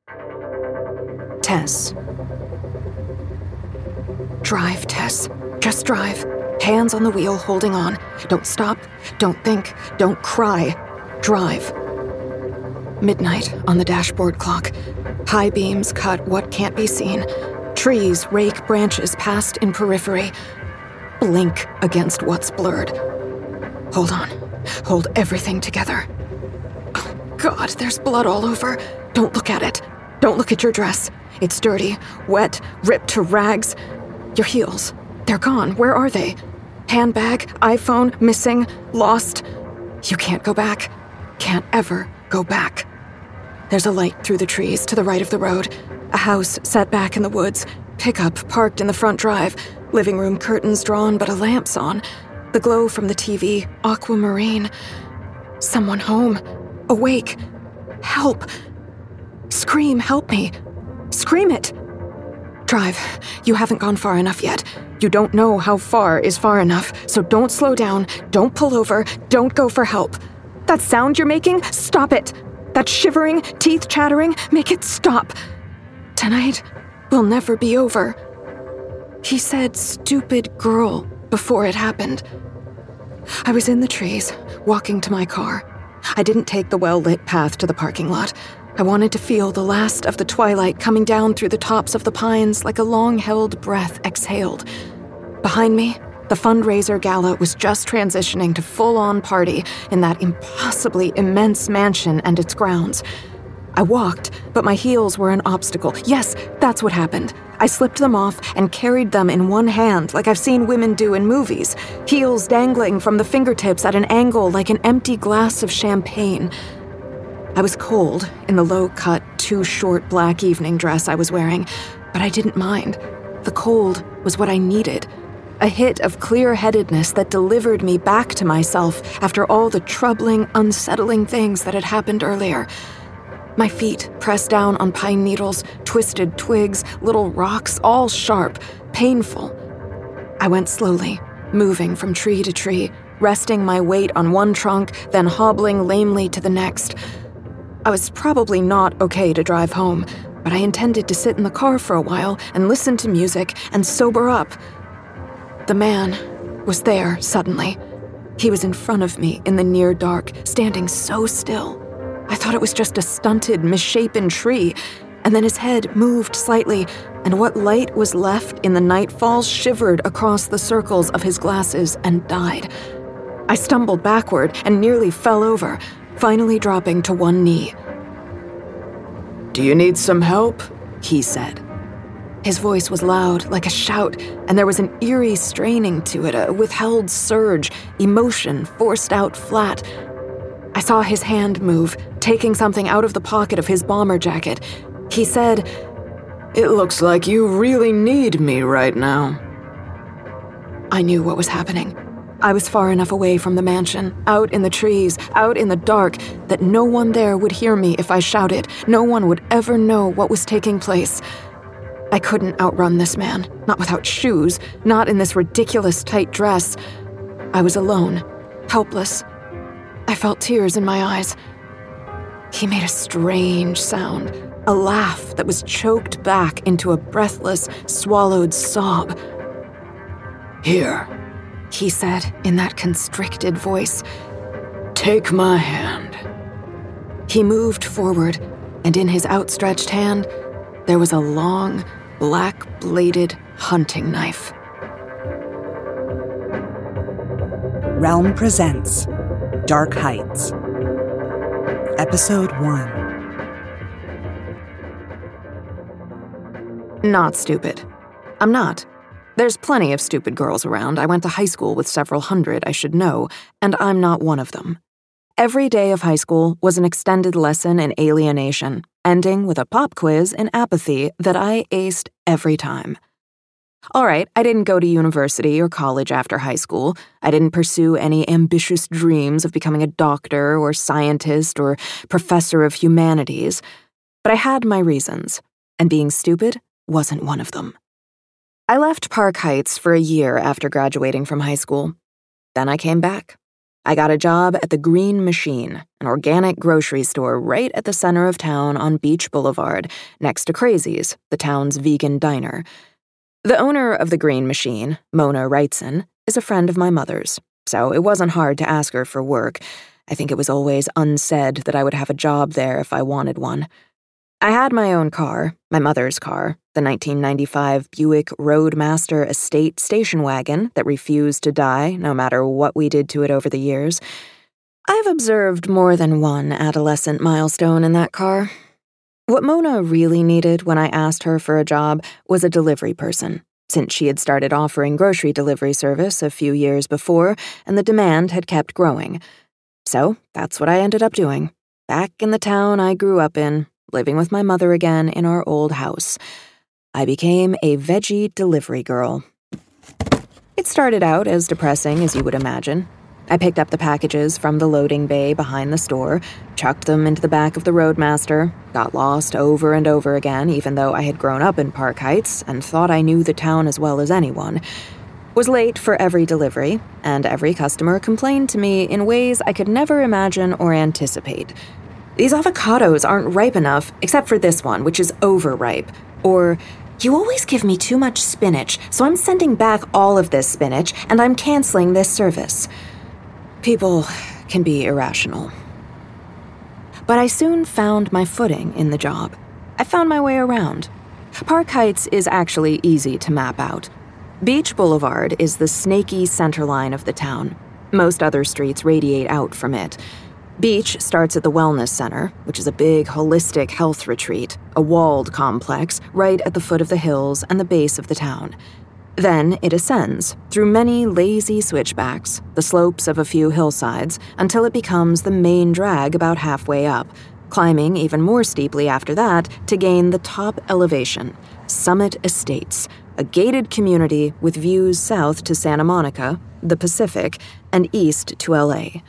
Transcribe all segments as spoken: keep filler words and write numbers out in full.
Tess. Drive, Tess. Just drive. Hands on the wheel, holding on. Don't stop. Don't think. Don't cry. Drive. Midnight on the dashboard clock. High beams cut what can't be seen. Trees rake branches past in periphery. Blink against what's blurred. Hold on. Hold everything together. Oh, God, there's blood all over. Don't look at it. Don't look at your dress. It's dirty, wet, ripped to rags. Your heels. They're gone. Where are they? Handbag, iPhone, missing, lost. You can't go back. Can't ever go back. There's a light through the trees to the right of the road. A house set back in the woods. Pickup parked in the front drive. Living room curtains drawn, but a lamp's on. The glow from the T V, aquamarine. Someone home. Awake. Help. Scream, help me. Scream it. Drive. You haven't gone far enough yet. You don't know how far is far enough, so don't slow down, don't pull over, don't go for help. That sound you're making, stop it. That shivering, teeth chattering, make it stop. Tonight will never be over. He said stupid girl before it happened. I was in the trees, walking to my car. I didn't take the well-lit path to the parking lot. I wanted to feel the last of the twilight coming down through the tops of the pines like a long-held breath exhaled. Behind me, the fundraiser gala was just transitioning to full-on party in that impossibly immense mansion and its grounds. I walked, but my heels were an obstacle. Yes, that's what happened. I slipped them off and carried them in one hand like I've seen women do in movies, heels dangling from the fingertips at an angle like an empty glass of champagne. I was cold in the low-cut, too-short black evening dress I was wearing, but I didn't mind. The cold was what I needed. A hit of clear-headedness that delivered me back to myself after all the troubling, unsettling things that had happened earlier. My feet pressed down on pine needles, twisted twigs, little rocks, all sharp, painful. I went slowly, moving from tree to tree, resting my weight on one trunk, then hobbling lamely to the next. I was probably not okay to drive home, but I intended to sit in the car for a while and listen to music and sober up. The man was there suddenly. He was in front of me in the near dark, standing so still. I thought it was just a stunted, misshapen tree, and then his head moved slightly, and what light was left in the nightfall shivered across the circles of his glasses and died. I stumbled backward and nearly fell over, finally dropping to one knee. "Do you need some help?" he said. His voice was loud, like a shout, and there was an eerie straining to it, a withheld surge, emotion forced out flat. I saw his hand move, taking something out of the pocket of his bomber jacket. He said, "It looks like you really need me right now." I knew what was happening. I was far enough away from the mansion, out in the trees, out in the dark, that no one there would hear me if I shouted. No one would ever know what was taking place. I couldn't outrun this man, not without shoes, not in this ridiculous tight dress. I was alone, helpless. I felt tears in my eyes. He made a strange sound, a laugh that was choked back into a breathless, swallowed sob. "Here," he said in that constricted voice. "Take my hand." He moved forward, and in his outstretched hand, there was a long, black-bladed hunting knife. Realm presents Dark Heights, Episode one. Not stupid. I'm not. There's plenty of stupid girls around. I went to high school with several hundred, I should know, and I'm not one of them. Every day of high school was an extended lesson in alienation, ending with a pop quiz in apathy that I aced every time. All right, I didn't go to university or college after high school. I didn't pursue any ambitious dreams of becoming a doctor or scientist or professor of humanities. But I had my reasons, and being stupid wasn't one of them. I left Park Heights for a year after graduating from high school. Then I came back. I got a job at the Green Machine, an organic grocery store right at the center of town on Beach Boulevard, next to Crazy's, the town's vegan diner. The owner of the Green Machine, Mona Wrightson, is a friend of my mother's, so it wasn't hard to ask her for work. I think it was always unsaid that I would have a job there if I wanted one. I had my own car, my mother's car, the nineteen ninety-five Buick Roadmaster Estate station wagon that refused to die no matter what we did to it over the years. I've observed more than one adolescent milestone in that car. What Mona really needed when I asked her for a job was a delivery person, since she had started offering grocery delivery service a few years before, and the demand had kept growing. So that's what I ended up doing, back in the town I grew up in, living with my mother again in our old house. I became a veggie delivery girl. It started out as depressing as you would imagine. I picked up the packages from the loading bay behind the store, chucked them into the back of the Roadmaster, got lost over and over again even though I had grown up in Park Heights and thought I knew the town as well as anyone, was late for every delivery, and every customer complained to me in ways I could never imagine or anticipate. These avocados aren't ripe enough, except for this one, which is overripe. Or, you always give me too much spinach, so I'm sending back all of this spinach, and I'm canceling this service. People can be irrational. But I soon found my footing in the job. I found my way around. Park Heights is actually easy to map out. Beach Boulevard is the snaky centerline of the town. Most other streets radiate out from it. Beach starts at the Wellness Center, which is a big, holistic health retreat, a walled complex right at the foot of the hills and the base of the town. Then it ascends, through many lazy switchbacks, the slopes of a few hillsides, until it becomes the main drag about halfway up, climbing even more steeply after that to gain the top elevation, Summit Estates, a gated community with views south to Santa Monica, the Pacific, and east to L A.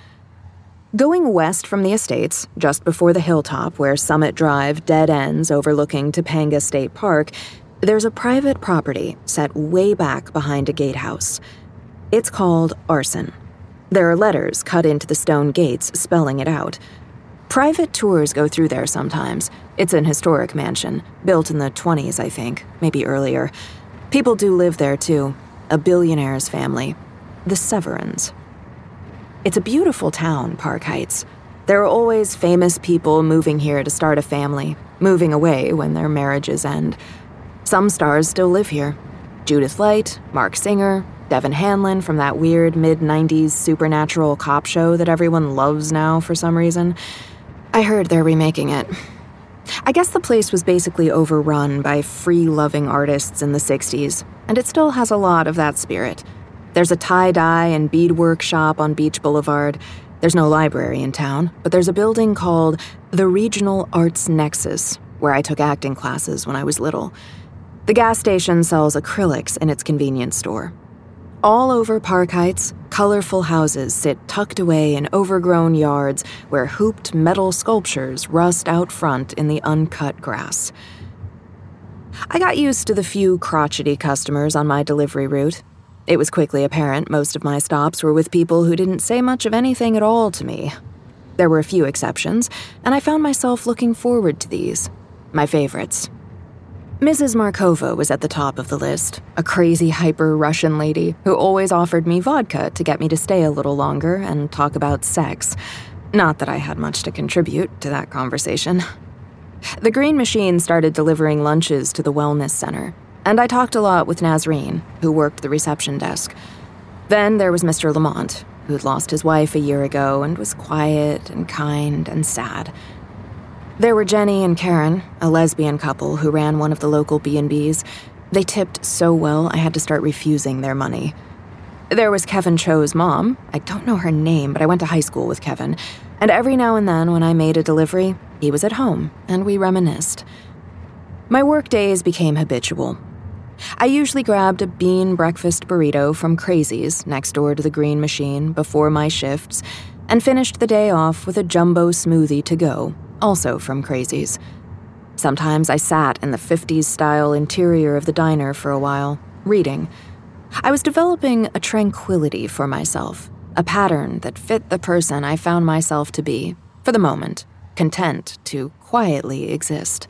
Going west from the estates, just before the hilltop where Summit Drive dead ends overlooking Topanga State Park, there's a private property set way back behind a gatehouse. It's called Arson. There are letters cut into the stone gates spelling it out. Private tours go through there sometimes. It's an historic mansion, built in the twenties, I think, maybe earlier. People do live there, too. A billionaire's family. The Severins. It's a beautiful town, Park Heights. There are always famous people moving here to start a family, moving away when their marriages end. Some stars still live here. Judith Light, Mark Singer, Devin Hanlon from that weird mid-nineties supernatural cop show that everyone loves now for some reason. I heard they're remaking it. I guess the place was basically overrun by free-loving artists in the sixties, and it still has a lot of that spirit. There's a tie-dye and beadwork shop on Beach Boulevard. There's no library in town, but there's a building called the Regional Arts Nexus, where I took acting classes when I was little. The gas station sells acrylics in its convenience store. All over Park Heights, colorful houses sit tucked away in overgrown yards where hooped metal sculptures rust out front in the uncut grass. I got used to the few crotchety customers on my delivery route. It was quickly apparent most of my stops were with people who didn't say much of anything at all to me. There were a few exceptions, and I found myself looking forward to these, my favorites. Missus Markova was at the top of the list, a crazy hyper-Russian lady who always offered me vodka to get me to stay a little longer and talk about sex. Not that I had much to contribute to that conversation. The Green Machine started delivering lunches to the Wellness Center, and I talked a lot with Nazreen, who worked the reception desk. Then there was Mister Lamont, who'd lost his wife a year ago and was quiet and kind and sad. There were Jenny and Karen, a lesbian couple who ran one of the local B and B's. They tipped so well I had to start refusing their money. There was Kevin Cho's mom. I don't know her name, but I went to high school with Kevin. And every now and then when I made a delivery, he was at home, and we reminisced. My work days became habitual. I usually grabbed a bean breakfast burrito from Crazy's next door to the Green Machine before my shifts and finished the day off with a jumbo smoothie to go, also from Crazy's. Sometimes I sat in the fifties-style interior of the diner for a while, reading. I was developing a tranquility for myself, a pattern that fit the person I found myself to be, for the moment, content to quietly exist.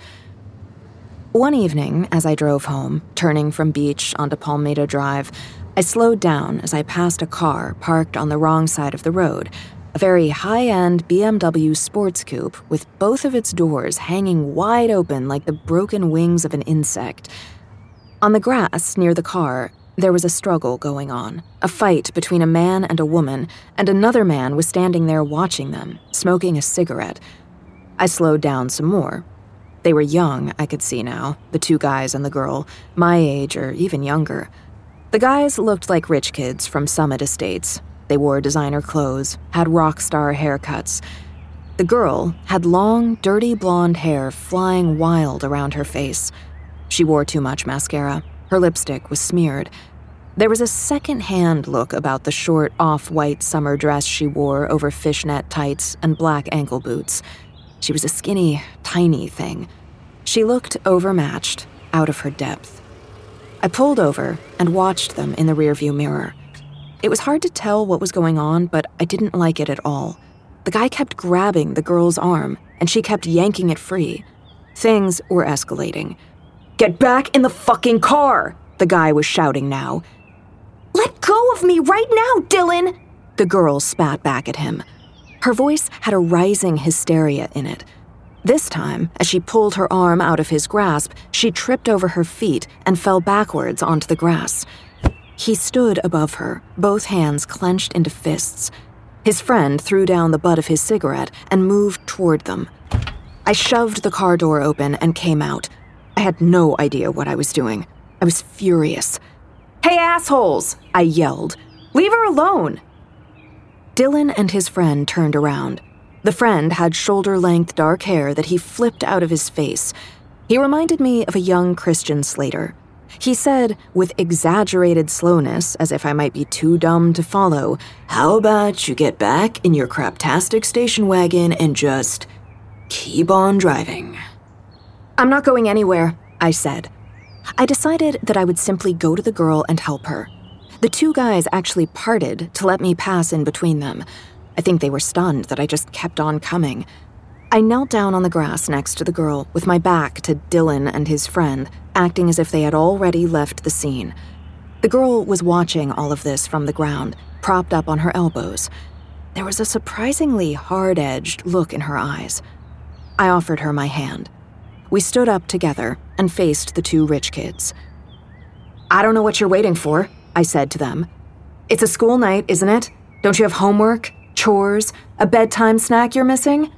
One evening, as I drove home, turning from Beach onto Palmetto Drive, I slowed down as I passed a car parked on the wrong side of the road, a very high-end B M W sports coupe with both of its doors hanging wide open like the broken wings of an insect. On the grass near the car, there was a struggle going on, a fight between a man and a woman, and another man was standing there watching them, smoking a cigarette. I slowed down some more. They were young, I could see now, the two guys and the girl, my age or even younger. The guys looked like rich kids from Summit Estates. They wore designer clothes, had rock star haircuts. The girl had long, dirty blonde hair flying wild around her face. She wore too much mascara. Her lipstick was smeared. There was a second-hand look about the short, off-white summer dress she wore over fishnet tights and black ankle boots. She was a skinny, tiny thing. She looked overmatched, out of her depth. I pulled over and watched them in the rearview mirror. It was hard to tell what was going on, but I didn't like it at all. The guy kept grabbing the girl's arm, and she kept yanking it free. Things were escalating. "Get back in the fucking car!" the guy was shouting now. "Let go of me right now, Dylan!" the girl spat back at him. Her voice had a rising hysteria in it. This time, as she pulled her arm out of his grasp, she tripped over her feet and fell backwards onto the grass. He stood above her, both hands clenched into fists. His friend threw down the butt of his cigarette and moved toward them. I shoved the car door open and came out. I had no idea what I was doing. I was furious. "Hey, assholes!" I yelled. "Leave her alone!" Dylan and his friend turned around. The friend had shoulder-length dark hair that he flipped out of his face. He reminded me of a young Christian Slater. He said, with exaggerated slowness, as if I might be too dumb to follow, "How about you get back in your craptastic station wagon and just keep on driving?" "I'm not going anywhere," I said. I decided that I would simply go to the girl and help her. The two guys actually parted to let me pass in between them. I think they were stunned that I just kept on coming. I knelt down on the grass next to the girl, with my back to Dylan and his friend, acting as if they had already left the scene. The girl was watching all of this from the ground, propped up on her elbows. There was a surprisingly hard-edged look in her eyes. I offered her my hand. We stood up together and faced the two rich kids. "I don't know what you're waiting for," I said to them. "It's a school night, isn't it? Don't you have homework, chores, a bedtime snack you're missing?"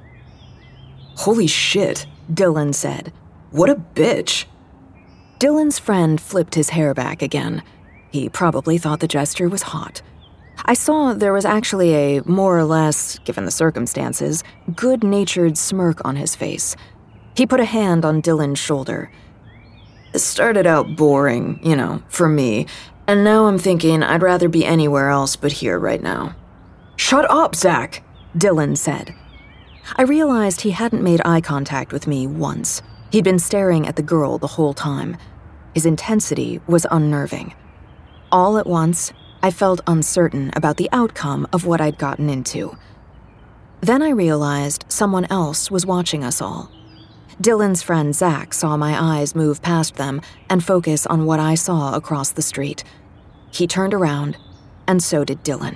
"Holy shit," Dylan said. "What a bitch." Dylan's friend flipped his hair back again. He probably thought the gesture was hot. I saw there was actually a, more or less, given the circumstances, good-natured smirk on his face. He put a hand on Dylan's shoulder. "It started out boring, you know, for me, and now I'm thinking I'd rather be anywhere else but here right now." "Shut up, Zach," Dylan said. I realized he hadn't made eye contact with me once. He'd been staring at the girl the whole time. His intensity was unnerving. All at once, I felt uncertain about the outcome of what I'd gotten into. Then I realized someone else was watching us all. Dylan's friend Zach saw my eyes move past them and focus on what I saw across the street. He turned around, and so did Dylan.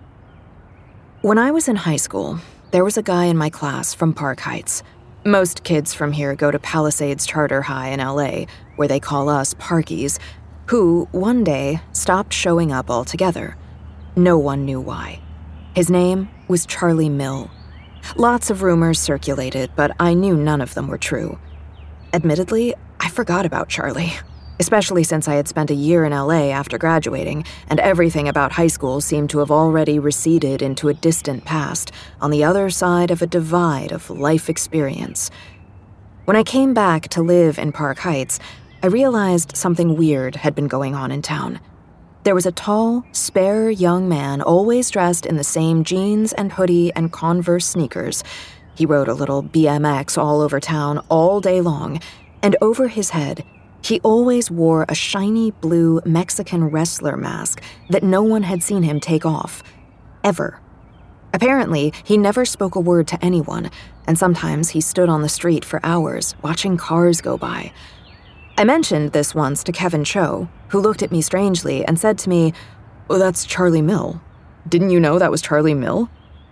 When I was in high school, there was a guy in my class from Park Heights. Most kids from here go to Palisades Charter High in L A, where they call us Parkies, who, one day, stopped showing up altogether. No one knew why. His name was Charlie Mill. Lots of rumors circulated, but I knew none of them were true. Admittedly, I forgot about Charlie, especially since I had spent a year in L A after graduating, and everything about high school seemed to have already receded into a distant past, on the other side of a divide of life experience. When I came back to live in Park Heights, I realized something weird had been going on in town. There was a tall, spare young man always dressed in the same jeans and hoodie and Converse sneakers. He rode a little B M X all over town all day long, and over his head, he always wore a shiny blue Mexican wrestler mask that no one had seen him take off. ever. Apparently, he never spoke a word to anyone, and sometimes he stood on the street for hours, watching cars go by. I mentioned this once to Kevin Cho, who looked at me strangely and said to me, "Oh, that's Charlie Mill. Didn't you know that was Charlie Mill?"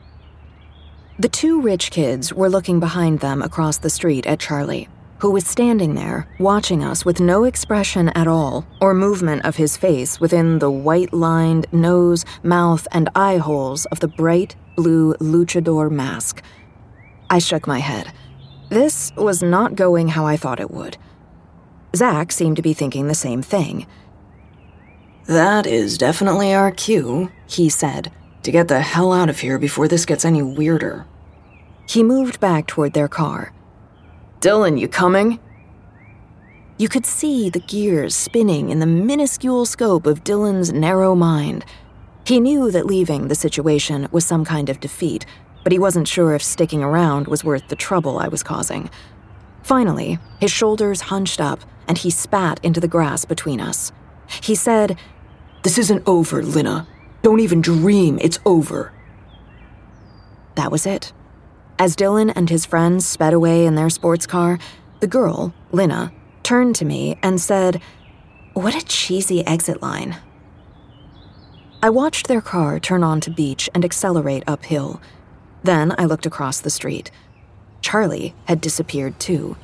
The two rich kids were looking behind them across the street at Charlie, who was standing there, watching us with no expression at all or movement of his face within the white-lined nose, mouth, and eye holes of the bright blue luchador mask. I shook my head. This was not going how I thought it would. Zach seemed to be thinking the same thing. "That is definitely our cue," he said, "to get the hell out of here before this gets any weirder." He moved back toward their car. "Dylan, you coming?" You could see the gears spinning in the minuscule scope of Dylan's narrow mind. He knew that leaving the situation was some kind of defeat, but he wasn't sure if sticking around was worth the trouble I was causing. Finally, his shoulders hunched up, and he spat into the grass between us. He said, "This isn't over, Lina. Don't even dream it's over." That was it. As Dylan and his friends sped away in their sports car, the girl, Lina, turned to me and said, "What a cheesy exit line." I watched their car turn onto Beach and accelerate uphill. Then I looked across the street. Charlie had disappeared too.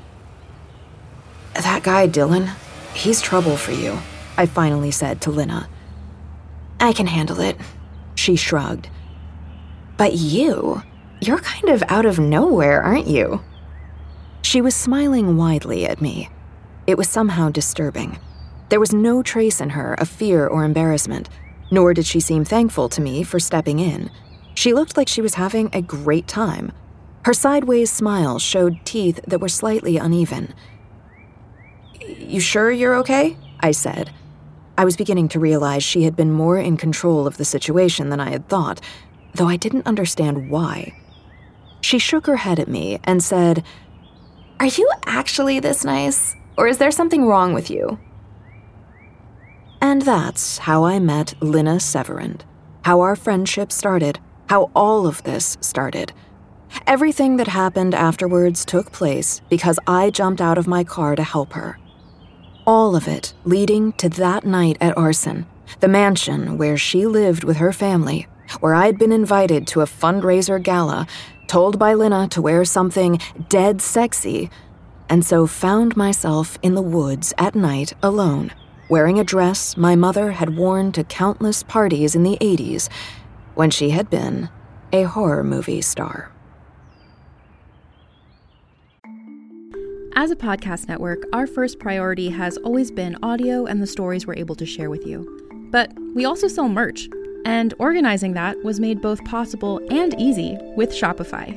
"That guy, Dylan, he's trouble for you," I finally said to Lina. "I can handle it," she shrugged. "But you, you're kind of out of nowhere, aren't you?" She was smiling widely at me. It was somehow disturbing. There was no trace in her of fear or embarrassment, nor did she seem thankful to me for stepping in. She looked like she was having a great time. Her sideways smile showed teeth that were slightly uneven. "You sure you're okay?" I said. I was beginning to realize she had been more in control of the situation than I had thought, though I didn't understand why. She shook her head at me and said, "Are you actually this nice, or is there something wrong with you?" And that's how I met Lina Severand, how our friendship started, how all of this started. Everything that happened afterwards took place because I jumped out of my car to help her. All of it leading to that night at Arson, the mansion where she lived with her family, where I'd been invited to a fundraiser gala, told by Lina to wear something dead sexy, and so found myself in the woods at night alone, wearing a dress my mother had worn to countless parties in the eighties, when she had been a horror movie star. As a podcast network, our first priority has always been audio and the stories we're able to share with you. But we also sell merch, and organizing that was made both possible and easy with Shopify.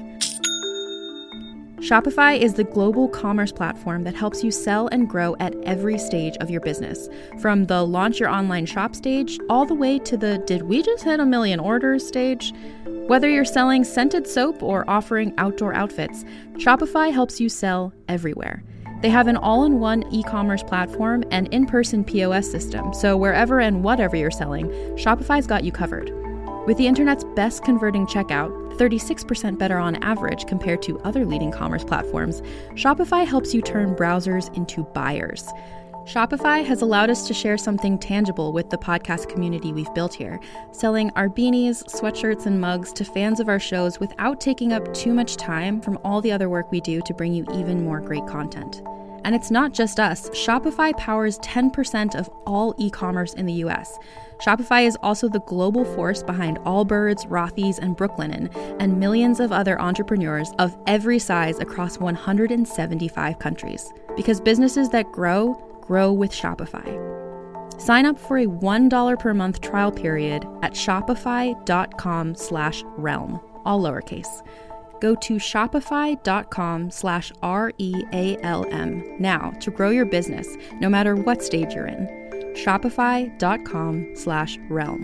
Shopify is the global commerce platform that helps you sell and grow at every stage of your business, from the launch your online shop stage all the way to the did we just hit a million orders stage. Whether you're selling scented soap or offering outdoor outfits, Shopify helps you sell everywhere. They have an all-in-one e-commerce platform and in-person P O S system, so wherever and whatever you're selling, Shopify's got you covered. With the internet's best converting checkout, thirty-six percent better on average compared to other leading commerce platforms, Shopify helps you turn browsers into buyers. Shopify has allowed us to share something tangible with the podcast community we've built here, selling our beanies, sweatshirts, and mugs to fans of our shows without taking up too much time from all the other work we do to bring you even more great content. And it's not just us. Shopify powers ten percent of all e-commerce in the U S. Shopify is also the global force behind Allbirds, Rothy's, and Brooklinen, and millions of other entrepreneurs of every size across one hundred seventy-five countries. Because businesses that grow, grow with Shopify. Sign up for a one dollar per month trial period at shopify.com slash realm, all lowercase. Go to shopify.com slash R-E-A-L-M now to grow your business, no matter what stage you're in. Shopify.com slash realm.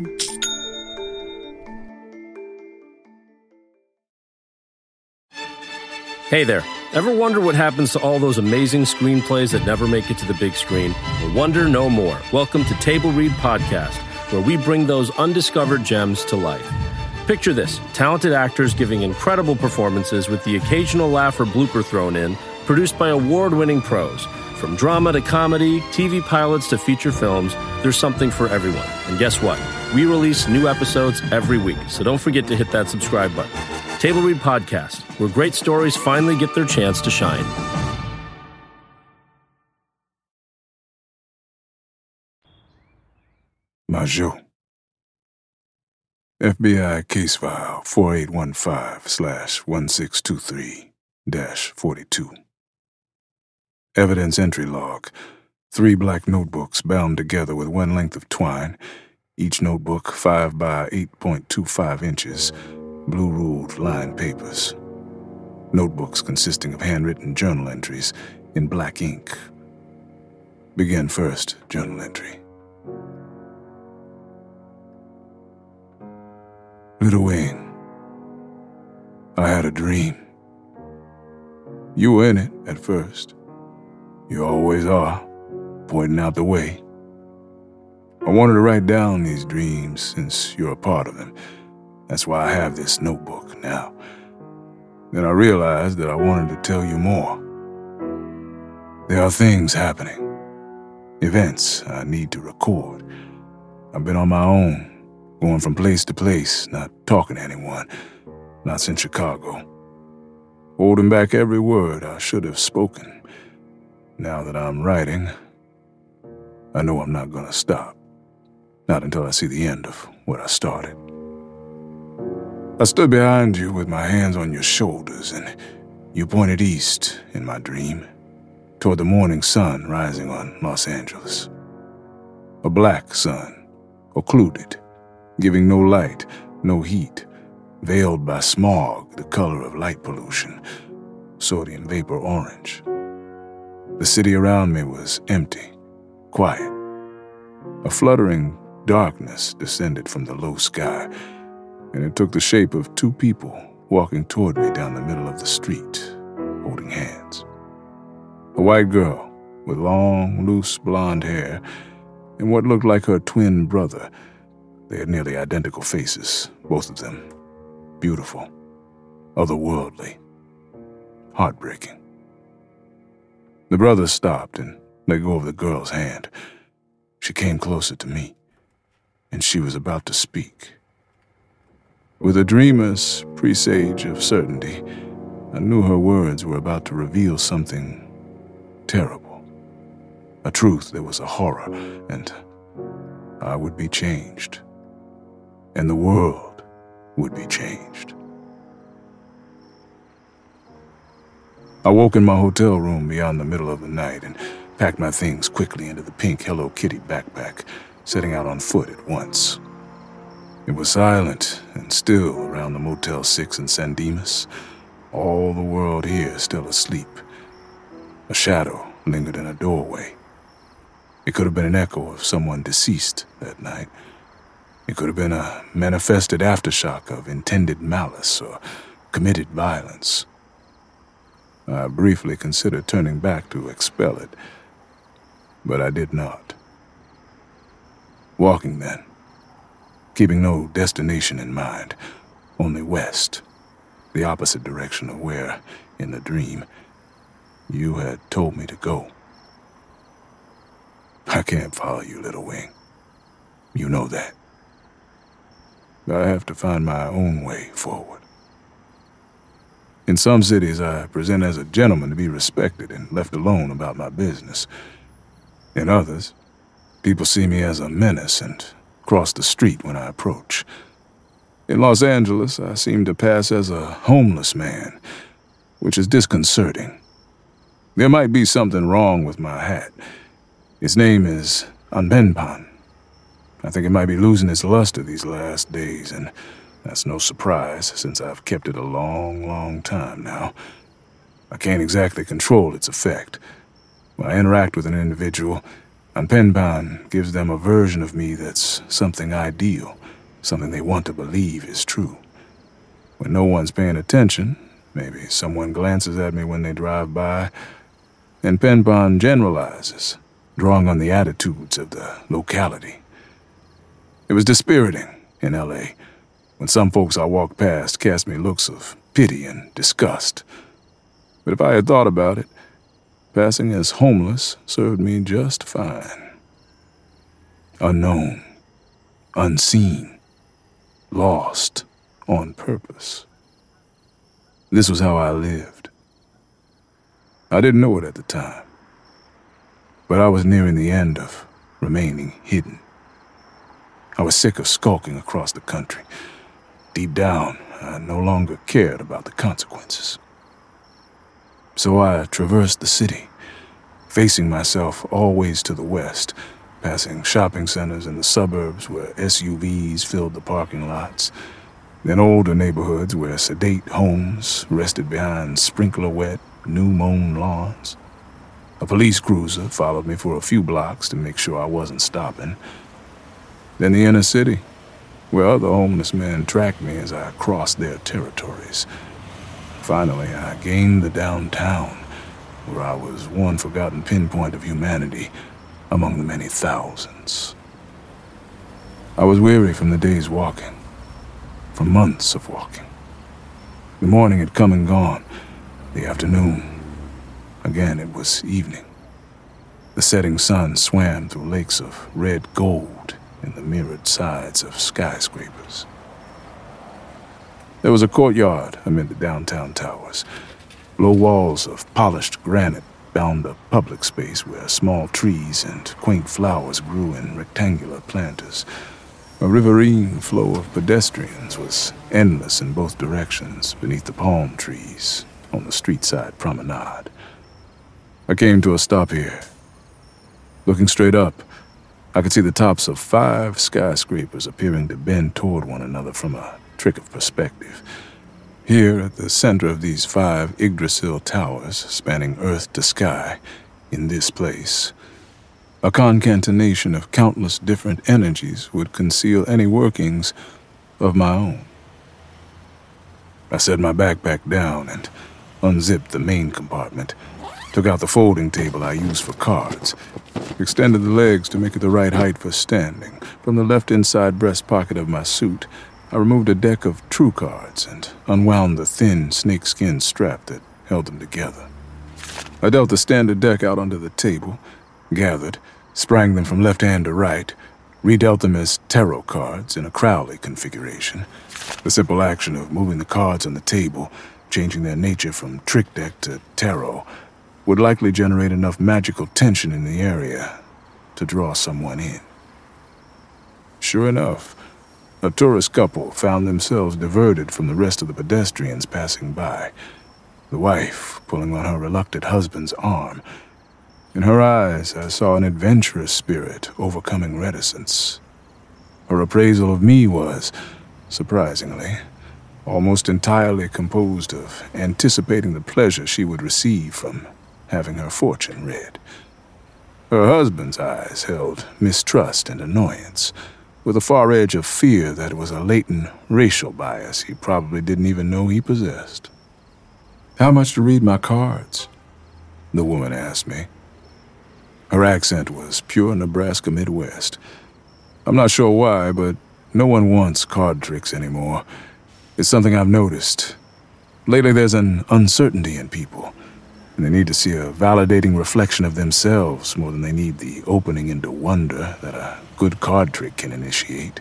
Hey there. Ever wonder what happens to all those amazing screenplays that never make it to the big screen? Well, wonder no more. Welcome to Table Read Podcast, where we bring those undiscovered gems to life. Picture this, talented actors giving incredible performances with the occasional laugh or blooper thrown in, produced by award-winning pros. From drama to comedy, T V pilots to feature films, there's something for everyone. And guess what? We release new episodes every week, so don't forget to hit that subscribe button. Table Read Podcast, where great stories finally get their chance to shine. Majot. F B I case file four eight one five slash one six two three dash forty-two. Evidence entry log. Three black notebooks bound together with one length of twine, each notebook five by eight point two five inches, blue-ruled lined papers. Notebooks consisting of handwritten journal entries in black ink. Begin first journal entry. Little Wayne, I had a dream. You were in it at first. You always are, pointing out the way. I wanted to write down these dreams since you're a part of them. That's why I have this notebook now. Then I realized that I wanted to tell you more. There are things happening, events I need to record. I've been on my own, going from place to place, not talking to anyone, not since Chicago. Holding back every word I should have spoken. Now that I'm writing, I know I'm not gonna stop. Not until I see the end of what I started. I stood behind you with my hands on your shoulders, and you pointed east in my dream, toward the morning sun rising on Los Angeles. A black sun, occluded, giving no light, no heat, veiled by smog, the color of light pollution, sodium vapor orange. The city around me was empty, quiet. A fluttering darkness descended from the low sky, and it took the shape of two people walking toward me down the middle of the street, holding hands. A white girl with long, loose blonde hair and what looked like her twin brother. They had nearly identical faces, both of them. Beautiful, otherworldly, heartbreaking. The brother stopped and let go of the girl's hand. She came closer to me, and she was about to speak. With a dreamer's presage of certainty, I knew her words were about to reveal something terrible. A truth that was a horror, and I would be changed. And the world would be changed. I woke in my hotel room beyond the middle of the night and packed my things quickly into the pink Hello Kitty backpack, setting out on foot at once. It was silent and still around the Motel six in San Dimas, all the world here still asleep. A shadow lingered in a doorway. It could have been an echo of someone deceased that night. It could have been a manifested aftershock of intended malice or committed violence. I briefly considered turning back to expel it, but I did not. Walking then, keeping no destination in mind, only west, the opposite direction of where, in the dream, you had told me to go. I can't follow you, Little Wing. You know that. I have to find my own way forward. In some cities, I present as a gentleman to be respected and left alone about my business. In others, people see me as a menace and cross the street when I approach. In Los Angeles, I seem to pass as a homeless man, which is disconcerting. There might be something wrong with my hat. Its name is Anpenpan. I think it might be losing its luster these last days, and that's no surprise, since I've kept it a long, long time now. I can't exactly control its effect. When I interact with an individual, Anpenpan gives them a version of me that's something ideal, something they want to believe is true. When no one's paying attention, maybe someone glances at me when they drive by, Anpenpan generalizes, drawing on the attitudes of the locality. It was dispiriting in L A, when some folks I walked past cast me looks of pity and disgust. But if I had thought about it, passing as homeless served me just fine. Unknown, unseen, lost on purpose. This was how I lived. I didn't know it at the time, but I was nearing the end of remaining hidden. I was sick of skulking across the country. Deep down, I no longer cared about the consequences. So I traversed the city, facing myself always to the west, passing shopping centers in the suburbs where S U Vs filled the parking lots, then older neighborhoods where sedate homes rested behind sprinkler-wet, new-mown lawns. A police cruiser followed me for a few blocks to make sure I wasn't stopping. Then the inner city, where other homeless men tracked me as I crossed their territories. Finally, I gained the downtown, where I was one forgotten pinpoint of humanity among the many thousands. I was weary from the day's walking, from months of walking. The morning had come and gone, the afternoon. Again, it was evening. The setting sun swam through lakes of red gold in the mirrored sides of skyscrapers. There was a courtyard amid the downtown towers. Low walls of polished granite bound a public space where small trees and quaint flowers grew in rectangular planters. A riverine flow of pedestrians was endless in both directions beneath the palm trees on the street-side promenade. I came to a stop here. Looking straight up, I could see the tops of five skyscrapers appearing to bend toward one another from a trick of perspective. Here, at the center of these five Yggdrasil towers, spanning earth to sky, in this place, a concatenation of countless different energies would conceal any workings of my own. I set my backpack down and unzipped the main compartment, took out the folding table I used for cards, extended the legs to make it the right height for standing. From the left inside breast pocket of my suit, I removed a deck of true cards and unwound the thin snakeskin strap that held them together. I dealt the standard deck out onto the table, gathered, sprang them from left hand to right, redealt them as tarot cards in a Crowley configuration. The simple action of moving the cards on the table, changing their nature from trick deck to tarot, would likely generate enough magical tension in the area to draw someone in. Sure enough, a tourist couple found themselves diverted from the rest of the pedestrians passing by, the wife pulling on her reluctant husband's arm. In her eyes, I saw an adventurous spirit overcoming reticence. Her appraisal of me was, surprisingly, almost entirely composed of anticipating the pleasure she would receive from having her fortune read. Her husband's eyes held mistrust and annoyance, with a far edge of fear that was a latent racial bias he probably didn't even know he possessed. "How much to read my cards?" the woman asked me. Her accent was pure Nebraska Midwest. I'm not sure why, but no one wants card tricks anymore. It's something I've noticed. Lately there's an uncertainty in people, and they need to see a validating reflection of themselves more than they need the opening into wonder that a good card trick can initiate.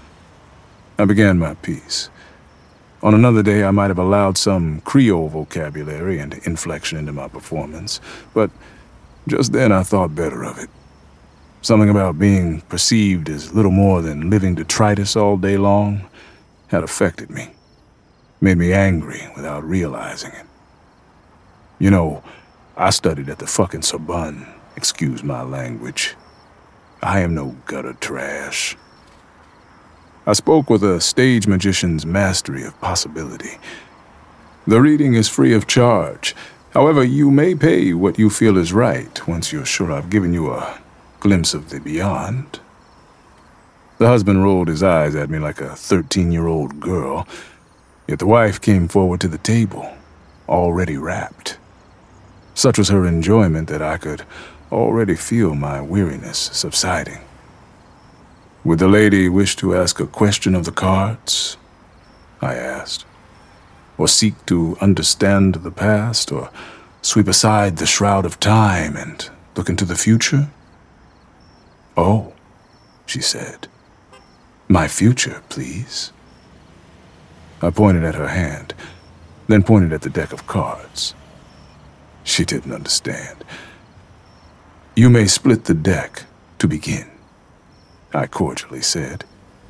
I began my piece. On another day, I might have allowed some Creole vocabulary and inflection into my performance, but just then I thought better of it. Something about being perceived as little more than living detritus all day long had affected me, made me angry without realizing it. You know, I studied at the fucking Sorbonne, excuse my language. I am no gutter trash. I spoke with a stage magician's mastery of possibility. The reading is free of charge. However, you may pay what you feel is right once you're sure I've given you a glimpse of the beyond. The husband rolled his eyes at me like a thirteen-year-old girl, yet the wife came forward to the table, already wrapped. Such was her enjoyment that I could already feel my weariness subsiding. Would the lady wish to ask a question of the cards? I asked. Or seek to understand the past, or sweep aside the shroud of time and look into the future? Oh, she said. My future, please. I pointed at her hand, then pointed at the deck of cards. She didn't understand. You may split the deck to begin, I cordially said.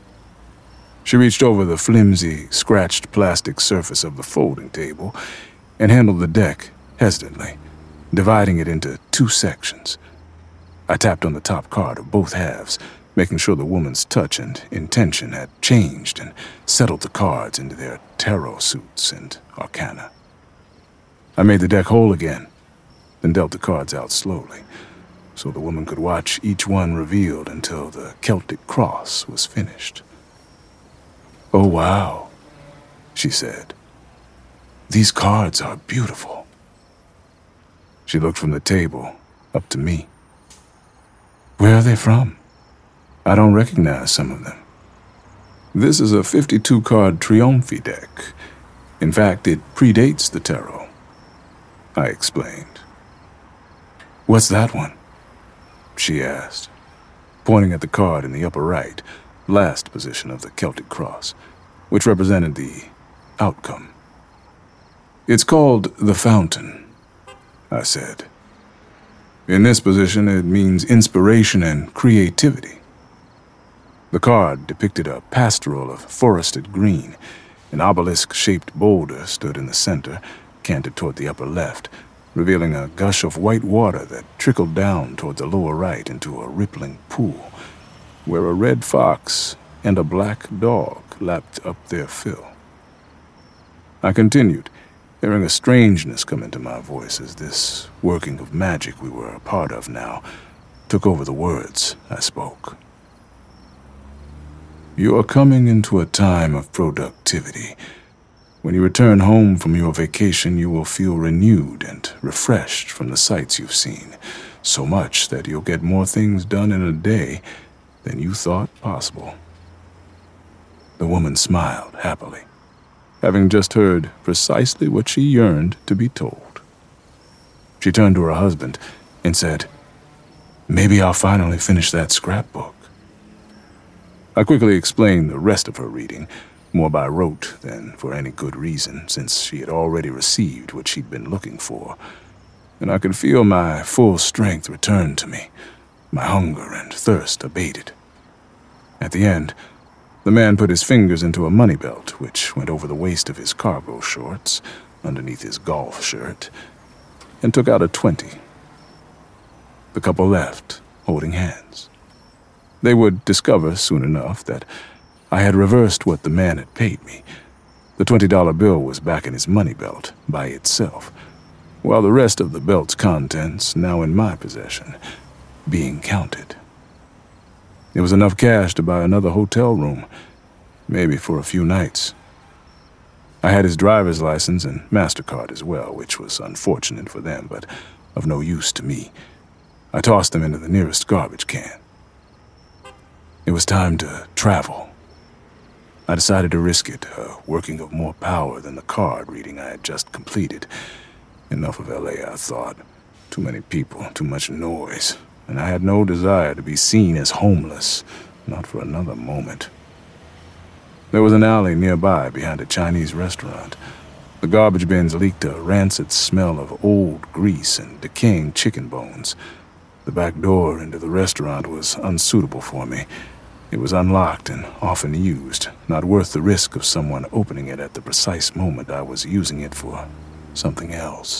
She reached over the flimsy, scratched plastic surface of the folding table and handled the deck hesitantly, dividing it into two sections. I tapped on the top card of both halves, making sure the woman's touch and intention had changed and settled the cards into their tarot suits and arcana. I made the deck whole again, then dealt the cards out slowly, so the woman could watch each one revealed until the Celtic cross was finished. Oh, wow, she said. These cards are beautiful. She looked from the table up to me. Where are they from? I don't recognize some of them. This is a fifty-two card Triumphi deck. In fact, it predates the tarot, I explained. What's that one? She asked, pointing at the card in the upper right, last position of the Celtic cross, which represented the outcome. It's called the Fountain, I said. In this position, it means inspiration and creativity. The card depicted a pastoral of forested green. An obelisk-shaped boulder stood in the center, canted toward the upper left, revealing a gush of white water that trickled down toward the lower right into a rippling pool, where a red fox and a black dog lapped up their fill. I continued, hearing a strangeness come into my voice as this working of magic we were a part of now took over the words I spoke. You are coming into a time of productivity. When you return home from your vacation, you will feel renewed and refreshed from the sights you've seen, so much that you'll get more things done in a day than you thought possible. The woman smiled happily, having just heard precisely what she yearned to be told. She turned to her husband and said, Maybe I'll finally finish that scrapbook. I quickly explained the rest of her reading, more by rote than for any good reason, since she had already received what she'd been looking for, and I could feel my full strength return to me, my hunger and thirst abated. At the end, the man put his fingers into a money belt, which went over the waist of his cargo shorts, underneath his golf shirt, and took out a twenty. The couple left, holding hands. They would discover soon enough that I had reversed what the man had paid me. The twenty dollar bill was back in his money belt by itself, while the rest of the belt's contents, now in my possession, being counted. It was enough cash to buy another hotel room, maybe for a few nights. I had his driver's license and MasterCard as well, which was unfortunate for them, but of no use to me. I tossed them into the nearest garbage can. It was time to travel. I decided to risk it, a working of more power than the card reading I had just completed. Enough of L A, I thought. Too many people, too much noise, and I had no desire to be seen as homeless, not for another moment. There was an alley nearby behind a Chinese restaurant. The garbage bins leaked a rancid smell of old grease and decaying chicken bones. The back door into the restaurant was unsuitable for me. It was unlocked and often used, not worth the risk of someone opening it at the precise moment I was using it for something else.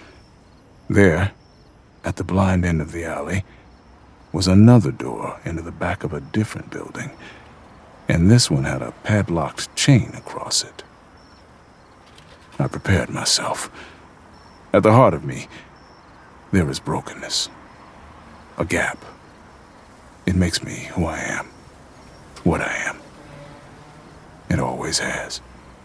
There, at the blind end of the alley, was another door into the back of a different building, and this one had a padlocked chain across it. I prepared myself. At the heart of me, there is brokenness. A gap. It makes me who I am. What I am. It always has.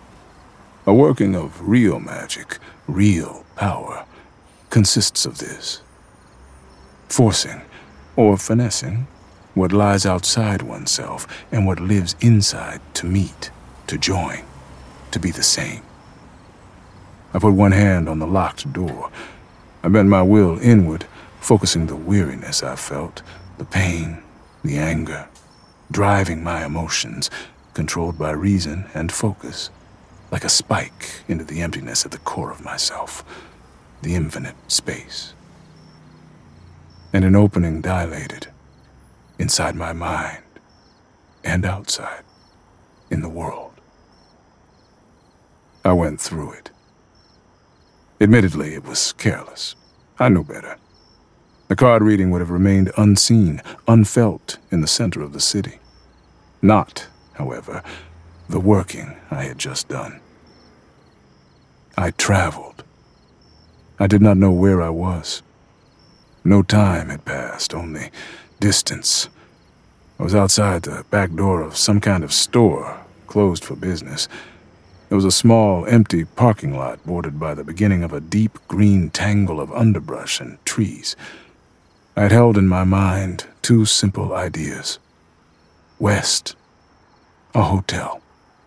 A working of real magic, real power, consists of this. Forcing, or finessing, what lies outside oneself and what lives inside to meet, to join. to be the same. I put one hand on the locked door. I bent my will inward, focusing the weariness I felt, the pain, the anger, driving my emotions, controlled by reason and focus, like a spike into the emptiness at the core of myself, the infinite space. And an opening dilated, inside my mind and outside, in the world. I went through it. Admittedly, it was careless. I knew better. The card reading would have remained unseen, unfelt in the center of the city. Not, however, the working I had just done. I traveled. I did not know where I was. No time had passed, only distance. I was outside the back door of some kind of store, closed for business. There was a small, empty parking lot bordered by the beginning of a deep green tangle of underbrush and trees. I had held in my mind two simple ideas. West, a hotel.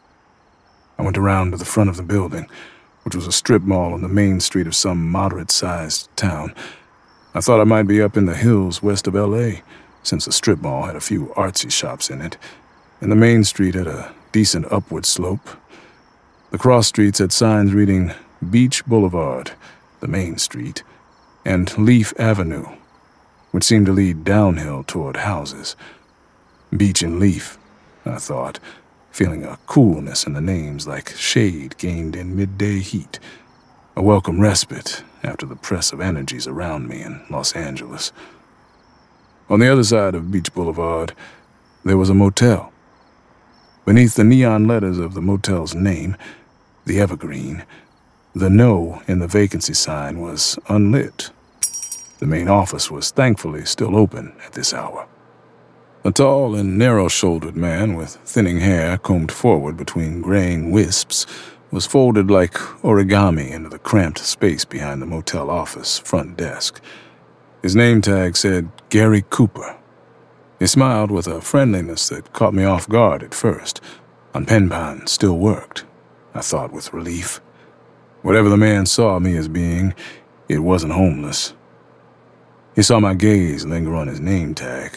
I went around to the front of the building, which was a strip mall on the main street of some moderate-sized town. I thought I might be up in the hills west of L A, since the strip mall had a few artsy shops in it, and the main street had a decent upward slope. The cross streets had signs reading Beach Boulevard, the main street, and Leaf Avenue, which seemed to lead downhill toward houses. Beach and Leaf, I thought, feeling a coolness in the names like shade gained in midday heat, a welcome respite after the press of energies around me in Los Angeles. On the other side of Beach Boulevard, there was a motel. Beneath the neon letters of the motel's name, the Evergreen, the no in the vacancy sign was unlit. The main office was thankfully still open at this hour. A tall and narrow-shouldered man with thinning hair combed forward between graying wisps was folded like origami into the cramped space behind the motel office front desk. His name tag said Gary Cooper. He smiled with a friendliness that caught me off guard at first. On Penpine still worked, I thought with relief. Whatever the man saw me as being, it wasn't homeless. He saw my gaze linger on his name tag.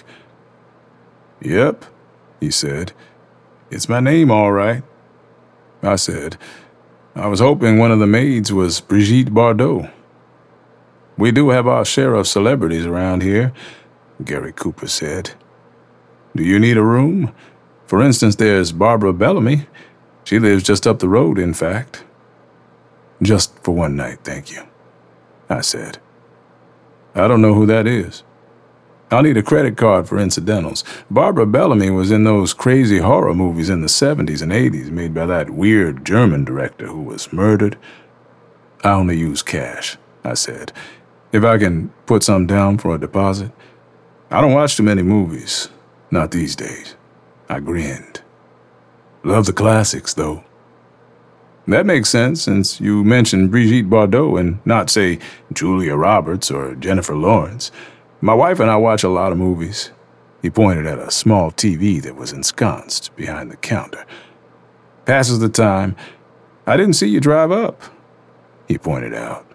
"Yep," he said. "It's my name, all right." I said, "I was hoping one of the maids was Brigitte Bardot." "We do have our share of celebrities around here," Gary Cooper said. "Do you need a room? For instance, there's Barbara Bellamy. She lives just up the road, in fact." "Just for one night, thank you," I said. "I don't know who that is." "I'll need a credit card for incidentals. Barbara Bellamy was in those crazy horror movies in the seventies and eighties made by that weird German director who was murdered." "I only use cash," I said. "If I can put some down for a deposit." "I don't watch too many movies. Not these days." I grinned. "Love the classics, though." "That makes sense, since you mentioned Brigitte Bardot and not, say, Julia Roberts or Jennifer Lawrence. My wife and I watch a lot of movies." He pointed at a small T V that was ensconced behind the counter. "Passes the time. I didn't see you drive up," he pointed out.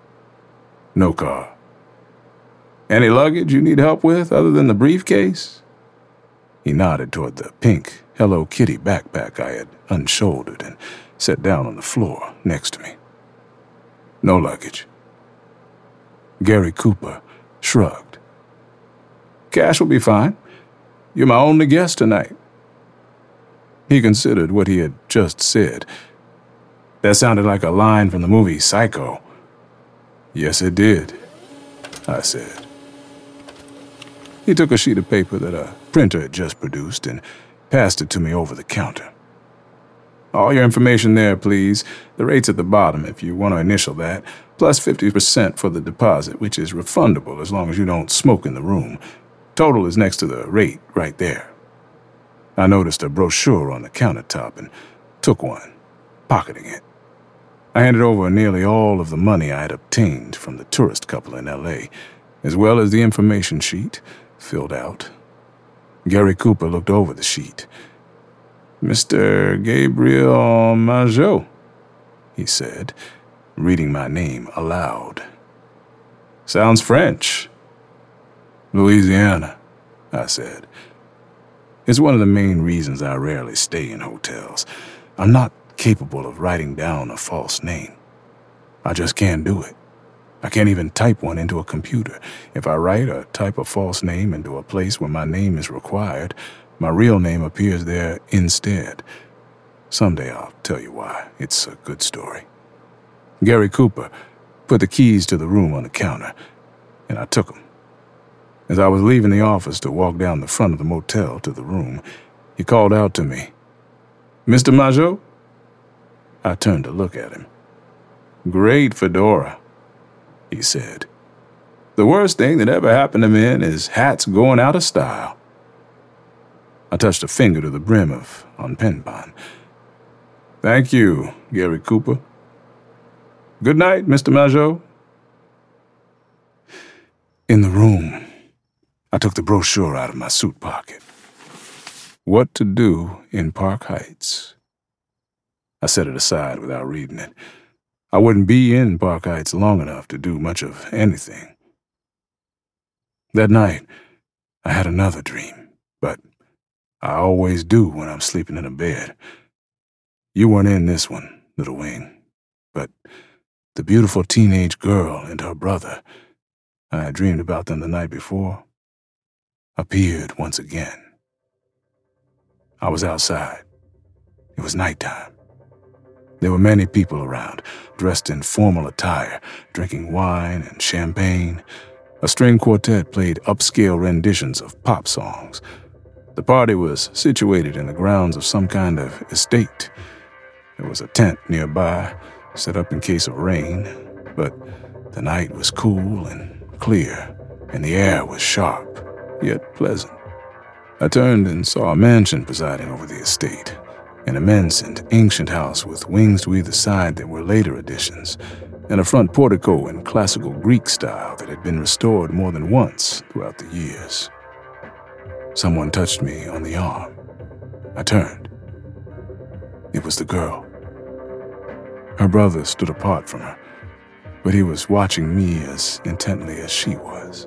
"No car." "Any luggage you need help with other than the briefcase?" He nodded toward the pink Hello Kitty backpack I had unshouldered and sat down on the floor next to me. "No luggage." Gary Cooper shrugged. "Cash will be fine. You're my only guest tonight." He considered what he had just said. That sounded like a line from the movie Psycho. "Yes, it did," I said. He took a sheet of paper that a printer had just produced and passed it to me over the counter. "All your information there, please. The rate's at the bottom if you want to initial that, plus fifty percent for the deposit, which is refundable as long as you don't smoke in the room. Total is next to the rate right there." I noticed a brochure on the countertop and took one, pocketing it. I handed over nearly all of the money I had obtained from the tourist couple in L A, as well as the information sheet, filled out. Gary Cooper looked over the sheet. Mister Gabriel Majot, he said, reading my name aloud. Sounds French. Louisiana, I said. It's one of the main reasons I rarely stay in hotels. I'm not capable of writing down a false name. I just can't do it. I can't even type one into a computer. If I write or type a false name into a place where my name is required, my real name appears there instead. Someday I'll tell you why. It's a good story. Gary Cooper put the keys to the room on the counter, and I took them. As I was leaving the office to walk down the front of the motel to the room, he called out to me, Mister Majot? I turned to look at him. Great fedora, he said. The worst thing that ever happened to men is hats going out of style. I touched a finger to the brim of Onpenban. Thank you, Gary Cooper. Good night, Mister Majot. In the room, I took the brochure out of my suit pocket. What to do in Park Heights. I set it aside without reading it. I wouldn't be in Park Heights long enough to do much of anything. That night, I had another dream, but I always do when I'm sleeping in a bed. You weren't in this one, Little Wing, but the beautiful teenage girl and her brother, I had dreamed about them the night before, appeared once again. I was outside. It was nighttime. There were many people around, dressed in formal attire, drinking wine and champagne. A string quartet played upscale renditions of pop songs. The party was situated in the grounds of some kind of estate. There was a tent nearby, set up in case of rain, but the night was cool and clear, and the air was sharp, yet pleasant. I turned and saw a mansion presiding over the estate, an immense and ancient house with wings to either side that were later additions, and a front portico in classical Greek style that had been restored more than once throughout the years. Someone touched me on the arm. I turned. It was the girl. Her brother stood apart from her, but he was watching me as intently as she was.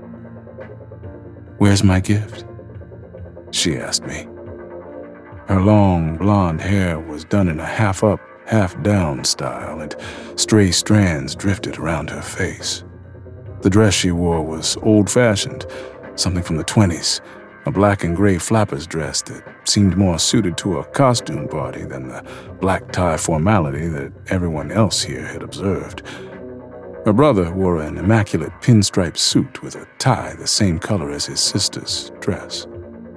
"Where's my gift?" she asked me. Her long, blonde hair was done in a half-up, half-down style, and stray strands drifted around her face. The dress she wore was old-fashioned, something from the twenties, a black and gray flapper's dress that seemed more suited to a costume party than the black tie formality that everyone else here had observed. Her brother wore an immaculate pinstripe suit with a tie the same color as his sister's dress.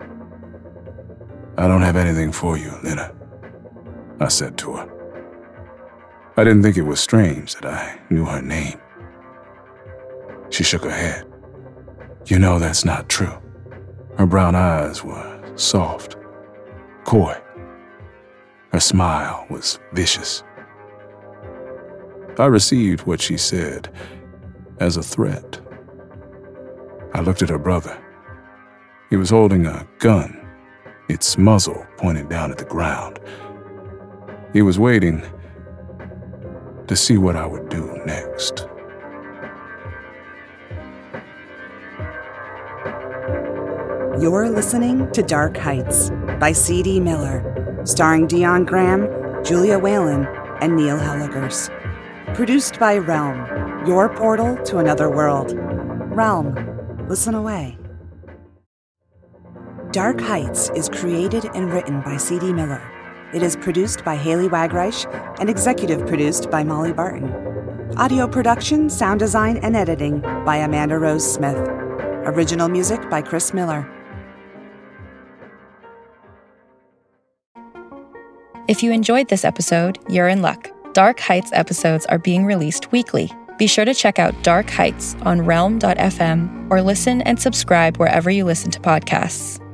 "I don't have anything for you, Lena," I said to her. I didn't think it was strange that I knew her name. She shook her head. "You know that's not true." Her brown eyes were soft, coy. Her smile was vicious. I received what she said as a threat. I looked at her brother. He was holding a gun, its muzzle pointed down at the ground. He was waiting to see what I would do next. You're listening to Dark Heights by C D Miller, starring Dion Graham, Julia Whalen, and Neil Helligers. Produced by Realm, your portal to another world. Realm, listen away. Dark Heights is created and written by C D Miller. It is produced by Haley Wagreich and executive produced by Molly Barton. Audio production, sound design, and editing by Amanda Rose Smith. Original music by Chris Miller. If you enjoyed this episode, you're in luck. Dark Heights episodes are being released weekly. Be sure to check out Dark Heights on realm dot f m or listen and subscribe wherever you listen to podcasts.